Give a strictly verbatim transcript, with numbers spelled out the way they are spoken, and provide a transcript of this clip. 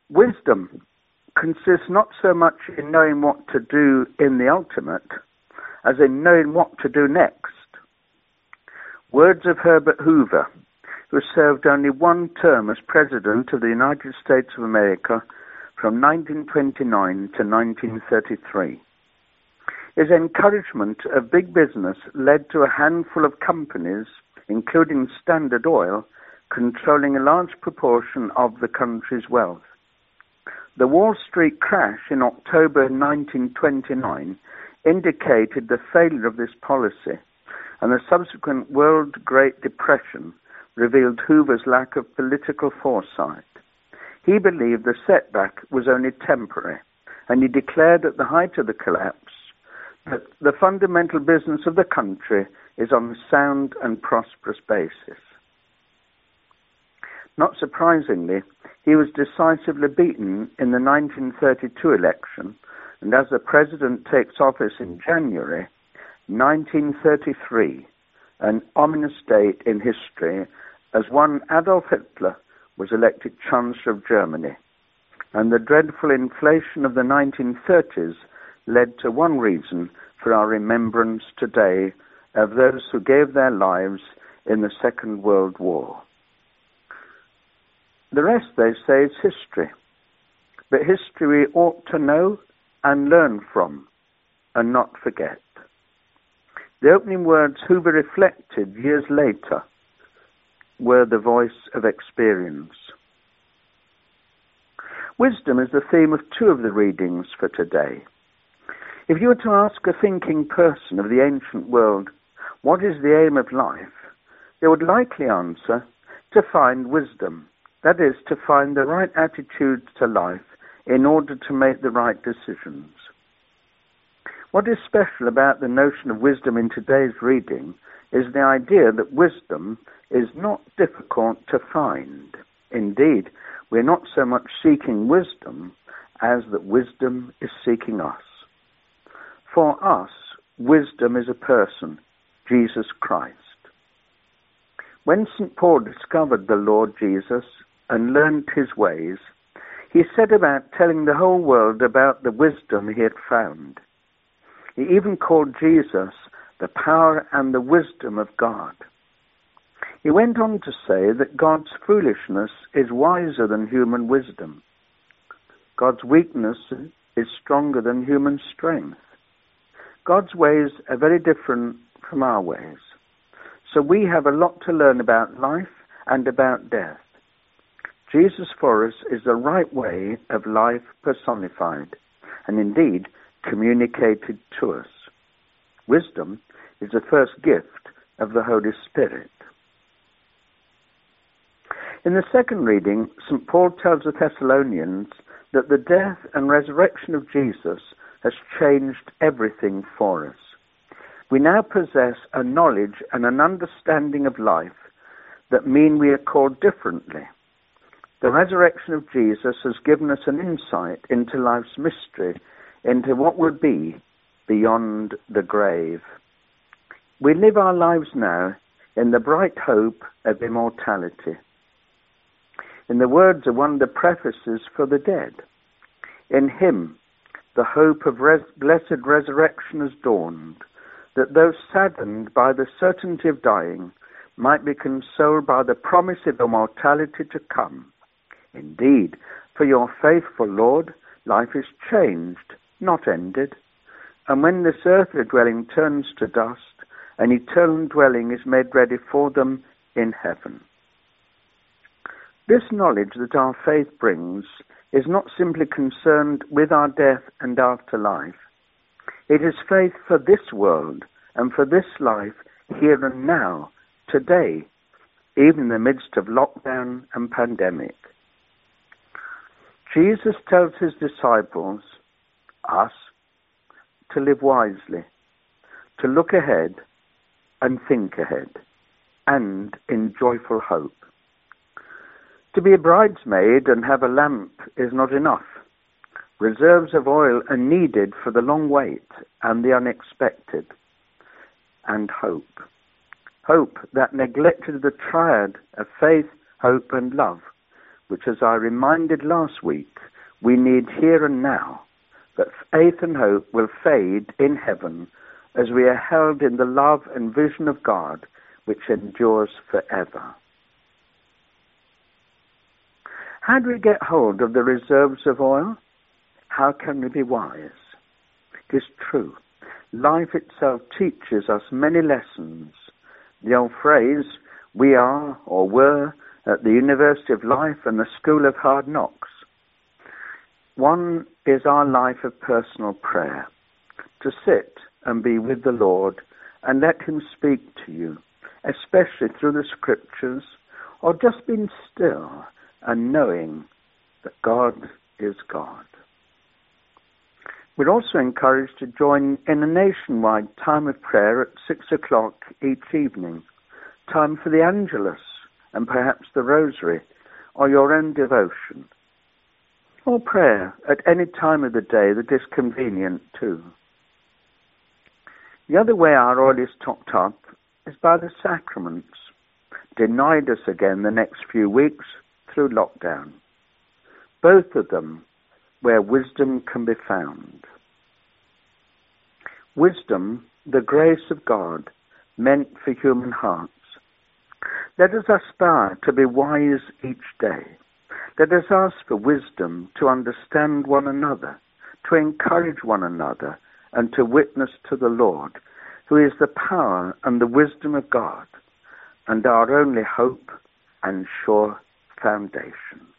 Wisdom consists not so much in knowing what to do in the ultimate as in knowing what to do next. Words of Herbert Hoover, who served only one term as President of the United States of America from nineteen twenty-nine to nineteen thirty-three. His encouragement of big business led to a handful of companies, including Standard Oil, controlling a large proportion of the country's wealth. The Wall Street crash in October nineteen twenty-nine indicated the failure of this policy, and the subsequent World Great Depression revealed Hoover's lack of political foresight. He believed the setback was only temporary, and he declared at the height of the collapse that the fundamental business of the country is on a sound and prosperous basis. Not surprisingly, he was decisively beaten in the nineteen thirty-two election, and as the president takes office in January nineteen thirty-three, an ominous date in history, as one Adolf Hitler was elected Chancellor of Germany, and the dreadful inflation of the nineteen thirties led to one reason for our remembrance today of those who gave their lives in the Second World War. The rest, they say, is history, but history we ought to know and learn from and not forget. The opening words Hoover reflected years later were the voice of experience. Wisdom is the theme of two of the readings for today. If you were to ask a thinking person of the ancient world, what is the aim of life, they would likely answer, to find wisdom, that is, to find the right attitude to life in order to make the right decisions. What is special about the notion of wisdom in today's reading is the idea that wisdom is not difficult to find. Indeed, we're not so much seeking wisdom as that wisdom is seeking us. For us, wisdom is a person, Jesus Christ. When Saint Paul discovered the Lord Jesus and learned his ways, he set about telling the whole world about the wisdom he had found. He even called Jesus the power and the wisdom of God. He went on to say that God's foolishness is wiser than human wisdom. God's weakness is stronger than human strength. God's ways are very different from our ways. So we have a lot to learn about life and about death. Jesus for us is the right way of life personified, and indeed communicated to us. Wisdom is the first gift of the Holy Spirit. In the second reading, Saint Paul tells the Thessalonians that the death and resurrection of Jesus has changed everything for us. We now possess a knowledge and an understanding of life that mean we are called differently. The resurrection of Jesus has given us an insight into life's mystery, into what will be beyond the grave. We live our lives now in the bright hope of immortality. In the words of one of the prefaces for the dead, in him the hope of res- blessed resurrection has dawned, that those saddened by the certainty of dying might be consoled by the promise of immortality to come. Indeed, for your faithful Lord, life is changed, not ended, and when this earthly dwelling turns to dust, an eternal dwelling is made ready for them in heaven. This knowledge that our faith brings is not simply concerned with our death and afterlife. It is faith for this world and for this life here and now, today, even in the midst of lockdown and pandemic. Jesus tells his disciples, us, to live wisely, to look ahead and think ahead, and in joyful hope. To be a bridesmaid and have a lamp is not enough. Reserves of oil are needed for the long wait and the unexpected. And hope. Hope that neglected the triad of faith, hope, and love which, as I reminded last week, we need here and now, but faith and hope will fade in heaven as we are held in the love and vision of God, which endures forever. How do we get hold of the reserves of oil? How can we be wise? It is true. Life itself teaches us many lessons. The old phrase, we are or were at the University of Life and the School of Hard Knocks. One is our life of personal prayer, to sit and be with the Lord and let him speak to you, especially through the scriptures, or just being still and knowing that God is God. We're also encouraged to join in a nationwide time of prayer at six o'clock each evening, time for the Angelus and perhaps the Rosary or your own devotion, or prayer at any time of the day that is convenient too. The other way our oil is topped up is by the sacraments, denied us again the next few weeks through lockdown. Both of them where wisdom can be found. Wisdom, the grace of God, meant for human hearts. Let us aspire to be wise each day. Let us ask for wisdom to understand one another, to encourage one another, and to witness to the Lord, who is the power and the wisdom of God, and our only hope and sure foundation.